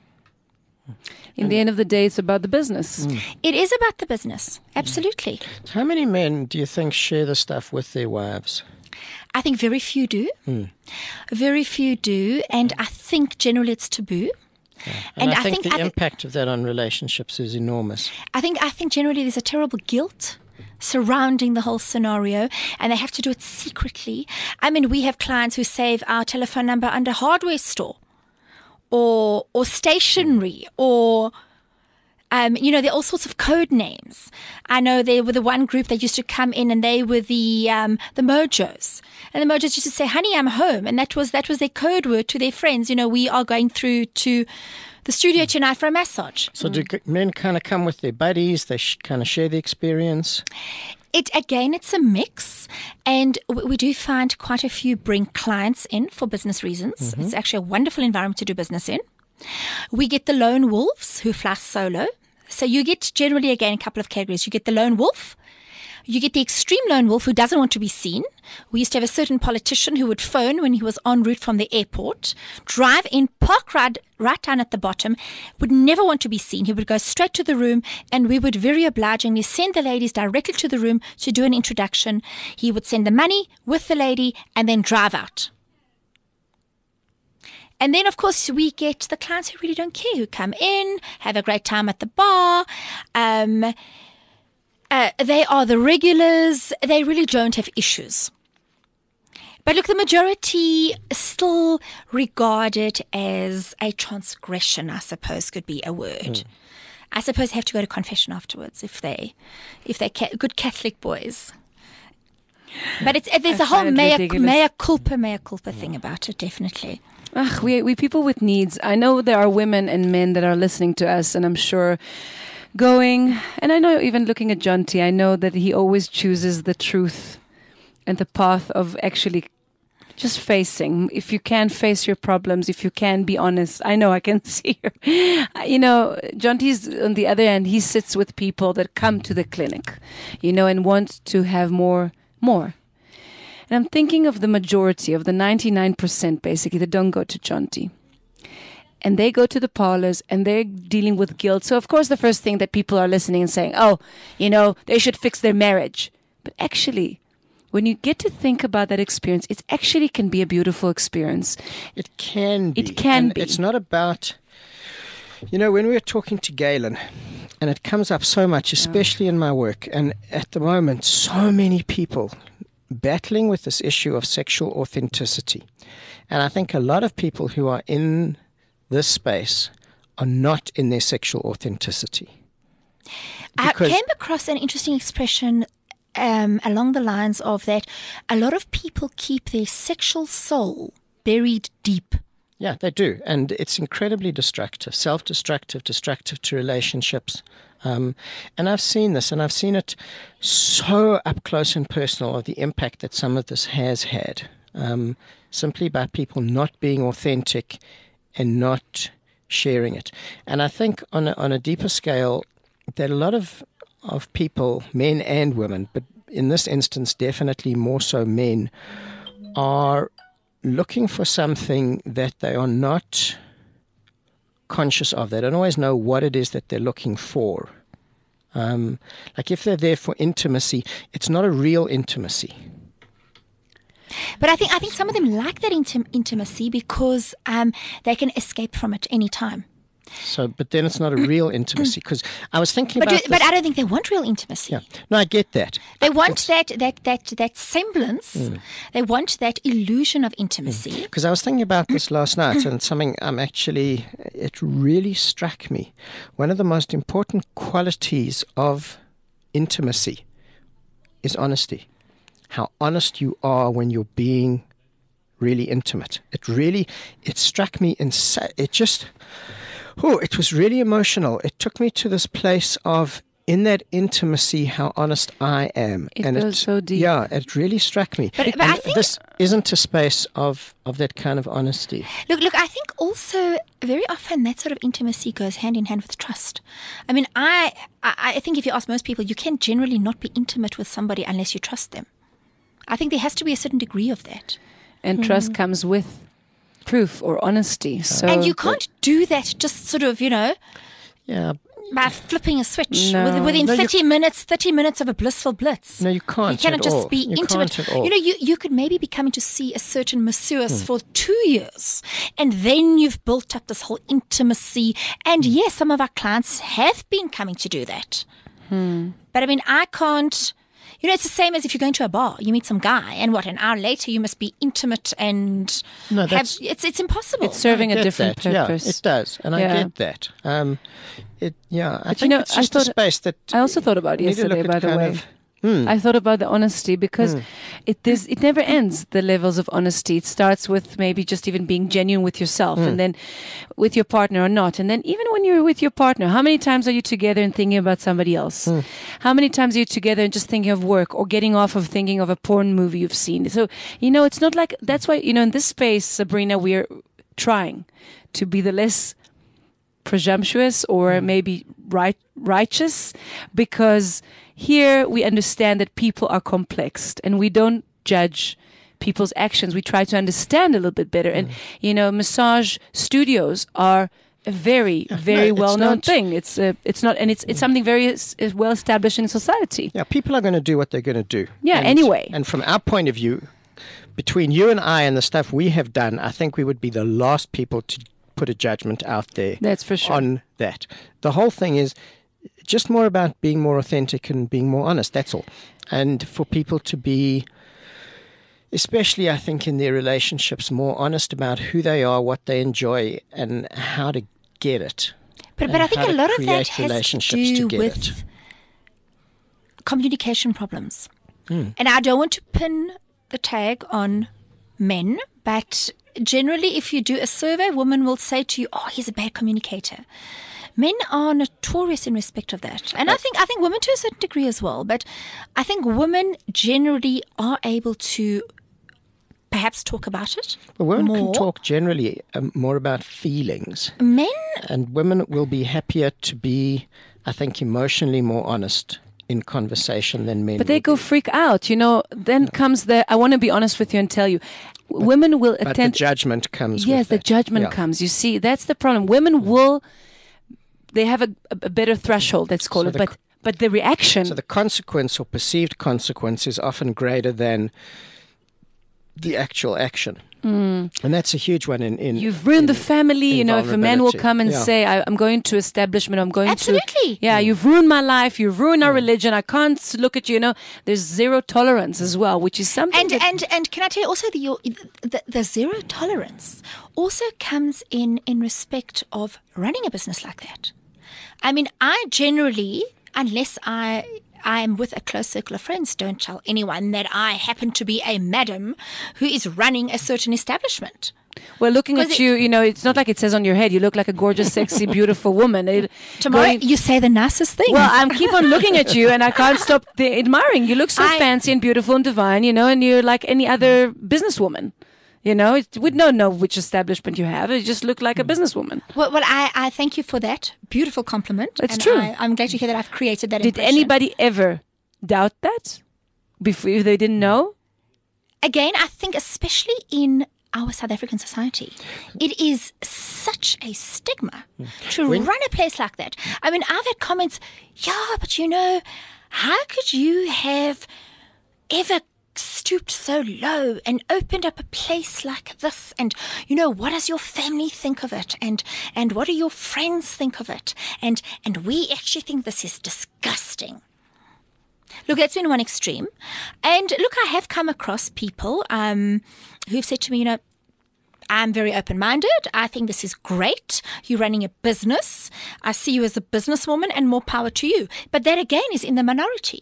In the end of the day, it's about the business. It is about the business. Absolutely. How many men do you think share the stuff with their wives? I think very few do. Very few do. And I think generally it's taboo. And I think the impact of that on relationships is enormous. I think generally there's a terrible guilt surrounding the whole scenario, and they have to do it secretly. I mean, we have clients who save our telephone number under hardware store or stationery or there are all sorts of code names. I know there were the one group that used to come in, and they were the Mojos. And the Mojos used to say, "Honey, I'm home," and that was their code word to their friends. We are going through to the studio tonight for a massage. So do men kind of come with their buddies? They kind of share the experience? It's a mix, and we do find quite a few bring clients in for business reasons. It's actually a wonderful environment to do business in. We get the lone wolves who fly solo. So you get generally, again, a couple of categories. You get the lone wolf. You get the extreme lone wolf who doesn't want to be seen. We used to have a certain politician who would phone when he was en route from the airport, drive in, park right down at the bottom, would never want to be seen. He would go straight to the room, and we would very obligingly send the ladies directly to the room to do an introduction. He would send the money with the lady and then drive out. And then, of course, we get the clients who really don't care, who come in, have a great time at the bar. They are the regulars. They really don't have issues. But look, the majority still regard it as a transgression, I suppose, could be a word. I suppose they have to go to confession afterwards if they're good Catholic boys. But there's a whole mea culpa thing about it, definitely. We people with needs. I know there are women and men that are listening to us, and I'm sure and I know even looking at John T, I know that he always chooses the truth and the path of actually just facing. If you can face your problems, if you can be honest, I know I can see her. John T's on the other end, he sits with people that come to the clinic, and want to have more. And I'm thinking of the majority, of the 99% basically, that don't go to John T. And they go to the parlors and they're dealing with guilt. So, of course, the first thing that people are listening and saying, they should fix their marriage. But actually, when you get to think about that experience, it actually can be a beautiful experience. It can be. It can be. It's not about, when we were talking to Galen, and it comes up so much, especially in my work, and at the moment, so many people battling with this issue of sexual authenticity. And I think a lot of people who are in this space are not in their sexual authenticity. I came across an interesting expression along the lines of that a lot of people keep their sexual soul buried deep. Yeah, they do. And it's incredibly destructive, self-destructive, destructive to relationships. And I've seen this, and I've seen it so up close and personal, of the impact that some of this has had, simply by people not being authentic and not sharing it. And I think on a deeper scale, that a lot of people, men and women, but in this instance definitely more so men, are looking for something that they are not conscious of. They don't always know what it is that they're looking for. Like if they're there for intimacy, it's not a real intimacy. But I think some of them like that intimacy because they can escape from it any time. So, but then it's not a real intimacy, because I was thinking about this. But I don't think they want real intimacy. Yeah, no, I get that. They want that semblance. They want that illusion of intimacy. Because I was thinking about this last night, and something it really struck me. One of the most important qualities of intimacy is honesty. How honest you are when you're being really intimate. It struck me it was really emotional. It took me to this place of, in that intimacy, how honest I am. It goes so deep. Yeah, it really struck me. But I think this isn't a space of that kind of honesty. Look, I think also very often that sort of intimacy goes hand in hand with trust. I mean, I think if you ask most people, you can generally not be intimate with somebody unless you trust them. I think there has to be a certain degree of that. And trust comes with proof or honesty. So And you can't do that just sort of, Yeah. by flipping a switch. No. Within No, 30 minutes of a blissful blitz. No, you can't. You cannot at just all. be You intimate. can't at all. You could maybe be coming to see a certain masseuse for 2 years, and then you've built up this whole intimacy. And yes, some of our clients have been coming to do that. But I mean, I can't. It's the same as if you're going to a bar. You meet some guy, and an hour later you must be intimate and No, have. that's- It's impossible. it's serving I a get different that. purpose. Yeah, it does, and I Yeah. get that. I But think it's just a space that I also thought about we need to yesterday, look by at the kind way. of- I thought about the honesty because it never ends, the levels of honesty. It starts with maybe just even being genuine with yourself and then with your partner or not. And then even when you're with your partner, how many times are you together and thinking about somebody else? How many times are you together and just thinking of work or getting off of thinking of a porn movie you've seen? So, it's not like, that's why, in this space, Sabrina, we're trying to be the less presumptuous or maybe righteous, because here we understand that people are complex and we don't judge people's actions. We try to understand a little bit better. And, massage studios are a very, very it's well-known not- thing. It's not, and it's something very well established in society. Yeah, people are going to do what they're going to do. Yeah, anyway. And from our point of view, between you and I and the stuff we have done, I think we would be the last people to put a judgment out there. That's for sure. On that. The whole thing is just more about being more authentic and being more honest. That's all. And for people to be, especially I think in their relationships, more honest about who they are, what they enjoy, and how to get it. But and I think how a to lot of that create has to relationships do get with it. communication problems. And I don't want to pin the tag on men, but generally if you do a survey, women will say to you, oh, he's a bad communicator. Men are notorious in respect of that. And I think women to a certain degree as well, but I think women generally are able to perhaps talk about it But women more. can talk generally more about feelings. Men, And women will be happier to be, I think, emotionally more honest in conversation than men. But they will go be. freak out, Then comes I want to be honest with you and tell you, women will But attend. the judgment comes Yes, with the that. judgment Yeah. comes. You see, that's the problem. Women will, they have a better threshold, let's call So it. the But the reaction, So the consequence or perceived consequence is often greater than the actual action. And that's a huge one in you've ruined the family. in If a man will vulnerability. come and Yeah. say, I'm going to establishment, I'm going Absolutely. to. Yeah, you've ruined my life, you've ruined our religion, I can't look at you, There's zero tolerance as well, which is something. and can I tell you also the zero tolerance also comes in respect of running a business like that. I mean, I generally, unless I am with a close circle of friends, don't tell anyone that I happen to be a madam who is running a certain establishment. Well, looking at 'Cause you, it's not like it says on your head. You look like a gorgeous, sexy, beautiful woman. Tomorrow, Going- you say the nicest things. Well, I keep on looking at you, and I can't stop admiring. You look so fancy and beautiful and divine, and you're like any other businesswoman. We don't know which establishment you have. You just look like a businesswoman. Well, I thank you for that beautiful compliment. It's and true. I'm glad to hear that I've created that Did impression. anybody ever doubt that before, if they didn't know? Again, I think especially in our South African society, it is such a stigma to run a place like that. I mean, I've had comments, but how could you have ever stooped so low and opened up a place like this? And, what does your family think of it? And what do your friends think of it? And we actually think this is disgusting. Look, that's been one extreme. And look, I have come across people who've said to me, I'm very open-minded. I think this is great. You're running a business. I see you as a businesswoman and more power to you. But that, again, is in the minority.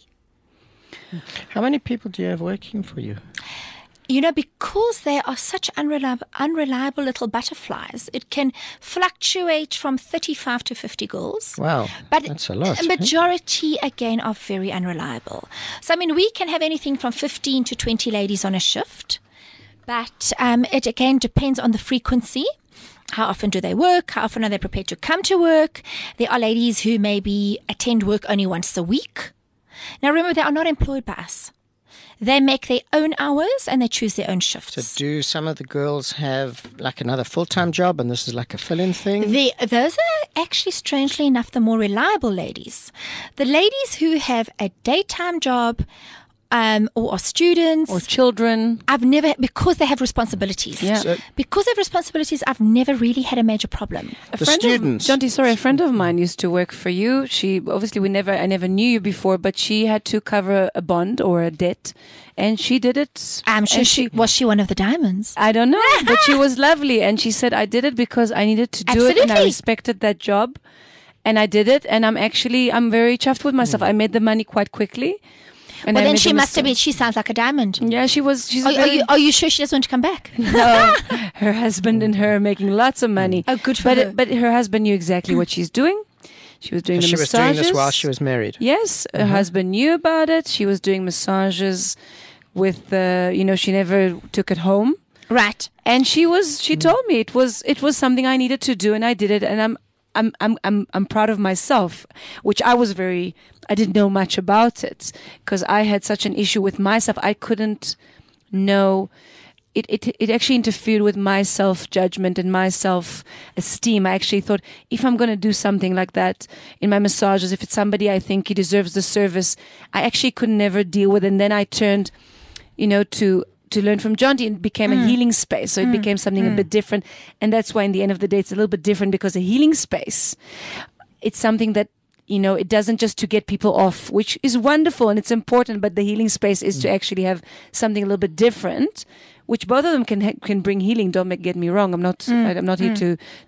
How many people do you have working for you? Because they are such unreliable little butterflies, it can fluctuate from 35 to 50 girls. Wow, But that's a lot. A majority, again, are very unreliable. So, I mean, we can have anything from 15 to 20 ladies on a shift. But it, again, depends on the frequency. How often do they work? How often are they prepared to come to work? There are ladies who maybe attend work only once a week. Now, remember, they are not employed by us. They make their own hours and they choose their own shifts. So do some of the girls have like another full-time job and this is like a fill-in thing? Those are actually, strangely enough, the more reliable ladies. The ladies who have a daytime job or are students. Or children. I've never, because they have responsibilities. Yeah. So- Because they have responsibilities, I've never really had a major problem. The students. A friend of mine used to work for you. She obviously I never knew you before, but she had to cover a bond or a debt, and she did it. I'm sure and was she one of the diamonds? I don't know, but she was lovely, and she said I did it because I needed to do it, and I Absolutely. respected that job, and I did it, and I'm very chuffed with myself. I made the money quite quickly. And Well, I then made she the must have mistake. been. She sounds like a diamond. Yeah, she's. Are you sure she doesn't want to come back? No, her husband and her are making lots of money. Oh, good for her. But her husband knew exactly what she's doing. She was doing So the she was massages. doing this while she was married. Yes, her husband knew about it. She was doing massages with she never took it home. Right. And she told me it was something I needed to do, and I did it, and I'm proud of myself, which I didn't know much about it because I had such an issue with myself. I couldn't know. It actually interfered with my self-judgment and my self-esteem. I actually thought, if I'm going to do something like that in my massages, if it's somebody I think he deserves the service, I actually could never deal with it. And then I turned, to learn from John Dee, and it became a healing space. So it became something a bit different. And that's why in the end of the day, it's a little bit different, because a healing space, it's something that, it doesn't just to get people off, which is wonderful and it's important, but the healing space is to actually have something a little bit different, which both of them can bring healing. Don't get me wrong. I'm not here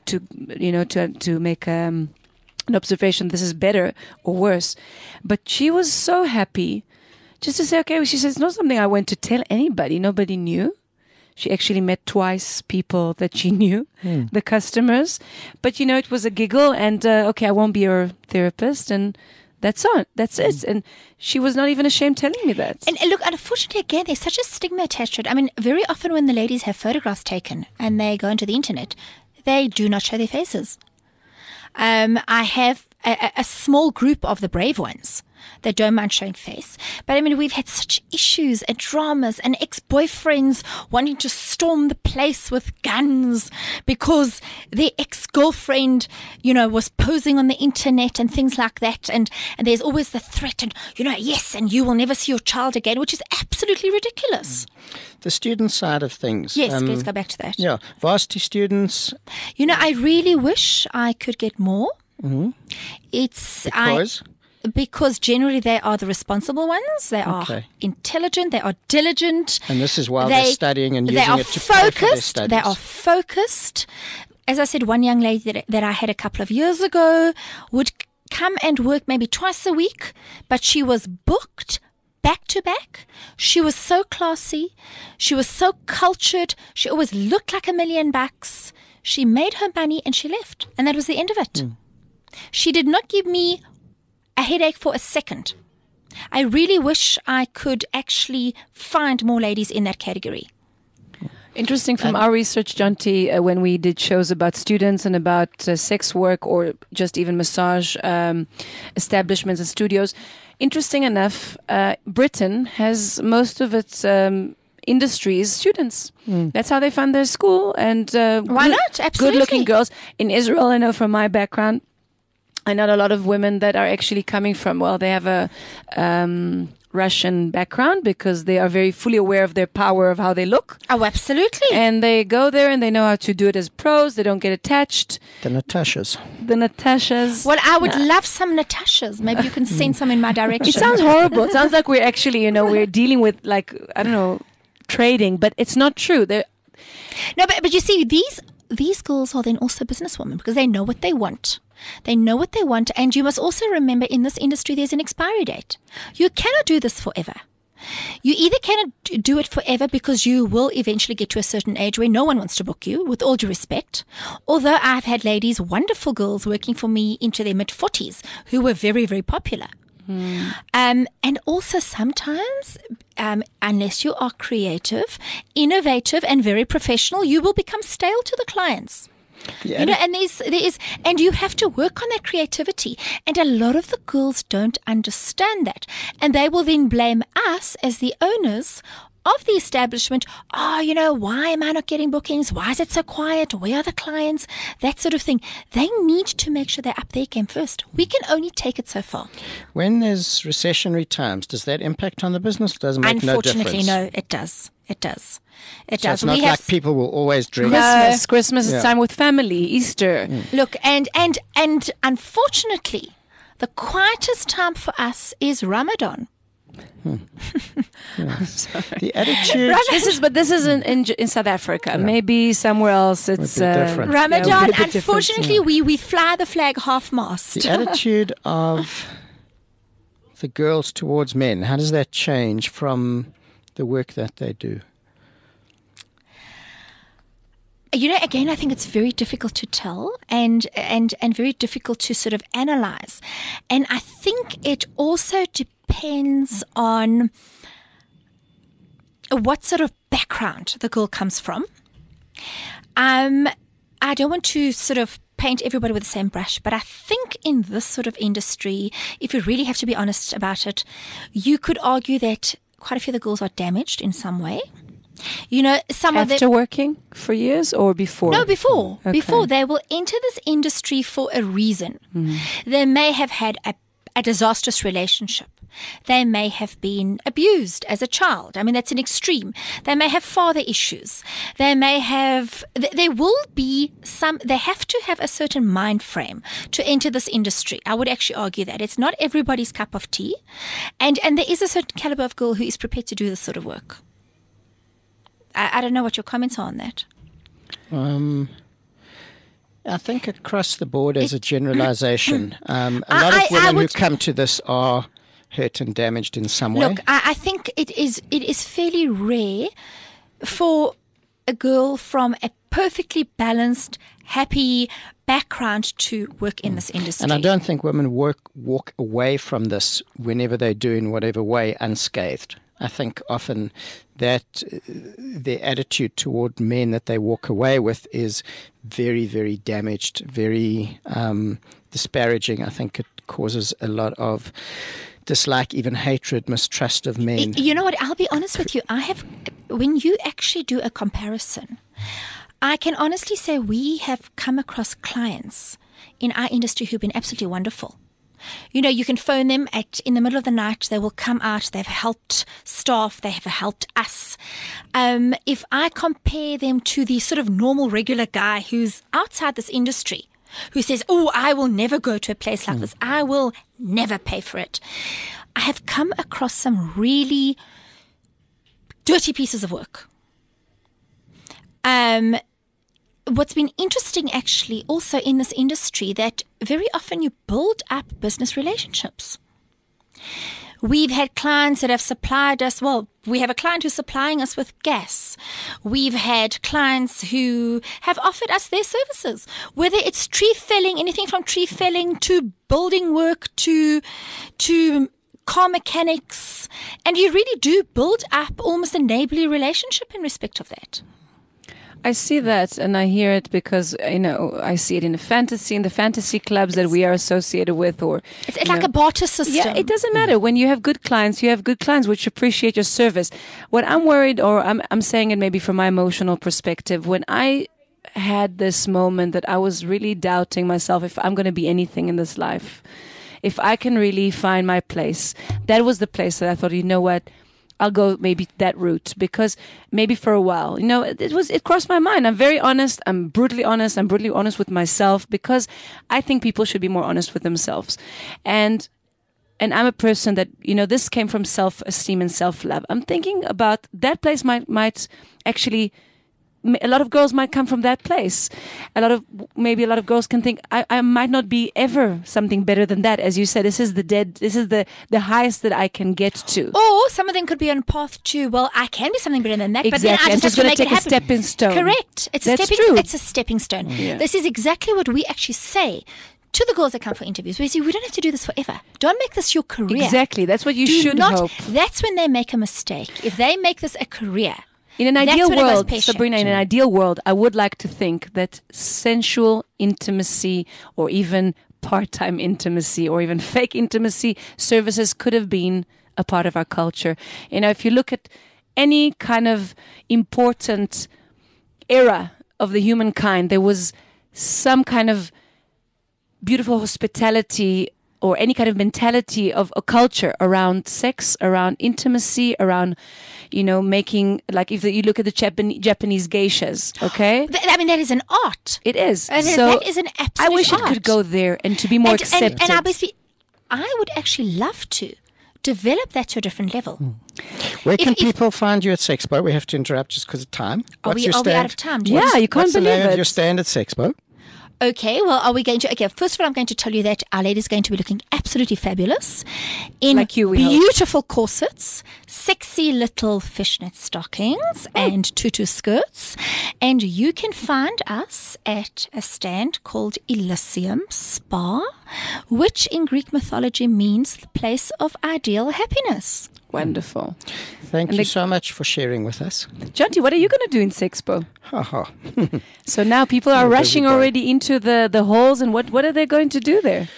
to make an observation. This is better or worse. But she was so happy just to say, okay, she says, it's not something I went to tell anybody. Nobody knew. She actually met twice people that she knew, the customers. But, it was a giggle and, okay, I won't be your therapist. And that's it. That's it. And she was not even ashamed telling me that. And look, unfortunately, again, there's such a stigma attached to it. I mean, very often when the ladies have photographs taken and they go into the internet, they do not show their faces. I have a small group of the brave ones that don't mind showing face. But I mean, we've had such issues and dramas and ex-boyfriends wanting to storm the place with guns because their ex-girlfriend, was posing on the internet and things like that. And there's always the threat and, yes, and you will never see your child again, which is absolutely ridiculous. The student side of things. Yes, let's go back to that. Yeah, varsity students. I really wish I could get more. Mm-hmm. Because generally they are the responsible ones. They are Okay. intelligent. They are diligent. And this is while they're studying and they using are it to pay for their focused. studies. They are focused. As I said, one young lady that I had a couple of years ago would come and work maybe twice a week, but she was booked back to back. She was so classy. She was so cultured. She always looked like $1,000,000. She made her money and she left. And that was the end of it. She did not give me a headache for a second. I really wish I could actually find more ladies in that category. Interesting from our research, Jonty, when we did shows about students and about sex work or just even massage establishments and studios. Interesting enough, Britain has most of its industries students. That's how they fund their school. And Why not? Absolutely. Good-looking girls. In Israel, I know from my background, I know a lot of women that are actually coming from, they have a Russian background because they are very fully aware of their power of how they look. Oh, absolutely. And they go there and they know how to do it as pros. They don't get attached. The Natashas. The Natashas. Well, I would love some Natashas. Maybe you can send some in my direction. It sounds horrible. It sounds like we're actually, we're dealing with trading, but it's not true. No, but you see, these girls are then also businesswomen because they know what they want. They know what they want. And you must also remember in this industry, there's an expiry date. You cannot do this forever. You either cannot do it forever because you will eventually get to a certain age where no one wants to book you, with all due respect. Although I've had ladies, wonderful girls working for me into their mid-40s who were very, very popular. And also sometimes, unless you are creative, innovative, and very professional, you will become stale to the clients. Yeah, You know, and there is, and you have to work on that creativity. And a lot of the girls don't understand that. And they will then blame us as the owners of the establishment. Oh, you know, why am I not getting bookings? Why is it so quiet? Where are the clients? That sort of thing. They need to make sure they're up their game first. We can only take it so far. When there's recessionary times, does that impact on the business? It doesn't make no difference. Unfortunately, no, it does. It does. It So does. it's not We have like people will always drink. Christmas Yeah. is time with family, Easter. Look, and unfortunately, the quietest time for us is Ramadan. The attitude. This is in South Africa. Maybe somewhere else it's Would be different. Ramadan, yeah, would be a bit different, unfortunately, we fly the flag half-mast. The attitude of the girls towards men, how does that change from the work that they do? You know, again, I think it's very difficult to tell and very difficult to sort of analyze. And I think it also depends on what sort of background the girl comes from. I don't want to sort of paint everybody with the same brush, but I think in this sort of industry, if you really have to be honest about it, you could argue that quite a few of the girls are damaged in some way. You know, some of them. after working for years or before? No, before. Okay. Before. They will enter this industry for a reason. They may have had a disastrous relationship. They may have been abused as a child. I mean, that's an extreme. They may have father issues. They may have, there will be some, they have to have a certain mind frame to enter this industry. I would actually argue that. It's not everybody's cup of tea. And there is a certain caliber of girl who is prepared to do this sort of work. I don't know what your comments are on that. I think across the board as a generalization, a lot of women who come to this are hurt and damaged in some way. Look, I think it is fairly rare for a girl from a perfectly balanced, happy background to work in this industry. And I don't think women walk away from this whenever they do in whatever way unscathed. I think often that their attitude toward men that they walk away with is very, very damaged, very disparaging. I think it causes a lot of dislike, even hatred, mistrust of men. You know what? I'll be honest with you. When you actually do a comparison, I can honestly say we have come across clients in our industry who've been absolutely wonderful. You know, you can phone them in the middle of the night. They will come out. They've helped staff. They have helped us. If I compare them to the sort of normal, regular guy who's outside this industry, who says, oh, I will never go to a place like this. I will never pay for it. I have come across some really dirty pieces of work. What's been interesting actually also in this industry that very often you build up business relationships. We've had clients that have supplied us, we have a client who's supplying us with gas. We've had clients who have offered us their services, whether it's tree felling, anything from tree felling to building work to car mechanics. And you really do build up almost a neighborly relationship in respect of that. I see that and I hear it because, you know, I see it in the fantasy clubs that we are associated with, or it's like a barter system. Yeah, it doesn't matter. When you have good clients, which appreciate your service. What I'm worried, or I'm saying it maybe from my emotional perspective, when I had this moment that I was really doubting myself if I'm going to be anything in this life, if I can really find my place, that was the place that I thought, you know what, I'll go maybe that route, because maybe for a while, you know, it crossed my mind. I'm very honest. I'm brutally honest. I'm brutally honest with myself, because I think people should be more honest with themselves. And I'm a person that, you know, this came from self-esteem and self-love. I'm thinking about that place might actually, a lot of girls might come from that place. Maybe a lot of girls can think, I might not be ever something better than that. As you said, this is the highest that I can get to. Or some of them could be on path to, I can be something better than that. Exactly. But then I just going to make it take a happen. stepping stone. Correct. It's a stepping stone. Yeah. This is exactly what we actually say to the girls that come for interviews. We say, we don't have to do this forever. Don't make this your career. Exactly. That's what you should hope. That's when they make a mistake. If they make this a career, In an That's ideal when it goes world, pear-shaped. Sabrina, in an ideal world, I would like to think that sensual intimacy or even part-time intimacy or even fake intimacy services could have been a part of our culture. You know, if you look at any kind of important era of the humankind, there was some kind of beautiful hospitality or any kind of mentality of a culture around sex, around intimacy, around, you know, making, like if you look at the Japanese geishas, okay? I mean, that is an art. It is. That is- So that is an absolute I wish it art. could go there and to be more accepted. And obviously, I would actually love to develop that to a different level. Where can if- people find you at Sexpo? We have to interrupt just because of time. Are we out of time? Do you Yeah, want to- you can't What's the believe name it. of your stand at Sexpo? Okay, well, are we going to? Okay, first of all, I'm going to tell you that our lady's going to be looking absolutely fabulous in Like you, we hope. beautiful corsets, sexy little fishnet stockings, and tutu skirts. And you can find us at a stand called Elysium Spa, which in Greek mythology means the place of ideal happiness. Wonderful. Thank And you the- so much for sharing with us. Jonty, what are you going to do in Sexpo? Ha ha. So now people are rushing already into the halls, and what are they going to do there?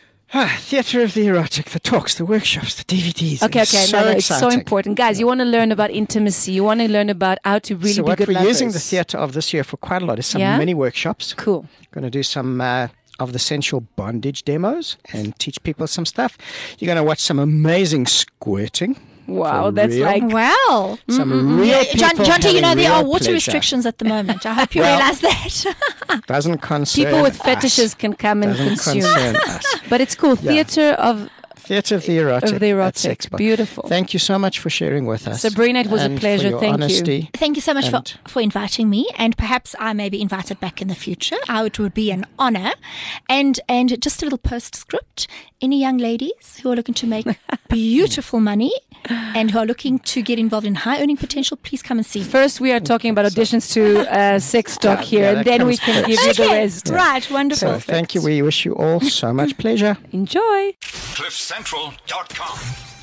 Theatre of the erotic, the talks, the workshops, the DVDs. Okay, It's so no, it's so exciting. important. Guys, you want to learn about intimacy. You want to learn about how to really So be what good we're lovers. using the theatre of this year for quite a lot is some Yeah? mini workshops. Cool. Going to do some of the sensual bondage demos and teach people some stuff. You're going to watch some amazing squirting. Wow, For that's real? like Wow. Some real people John, you know, having there are real water pleasure. restrictions at the moment. I hope you Well, realize that. Doesn't concern people with us. fetishes can come and Doesn't consume. concern us. But it's cool. Theatre of Theatre of the erotic. the at erotic. Sexpo. Beautiful. Thank you so much for sharing with us. Sabrina, it was a and pleasure. For your Thank you. honesty. Thank you so much And- for inviting me, and perhaps I may be invited back in the future. It would be an honor. And just a little postscript: any young ladies who are looking to make beautiful money and who are looking to get involved in high earning potential, please come and see me. First, we are talking about auditions to Sex Talk here, yeah, and that then we comes can give you the Okay, rest. right, wonderful. So thank you. We wish you all so much pleasure. Enjoy. CliffCentral.com.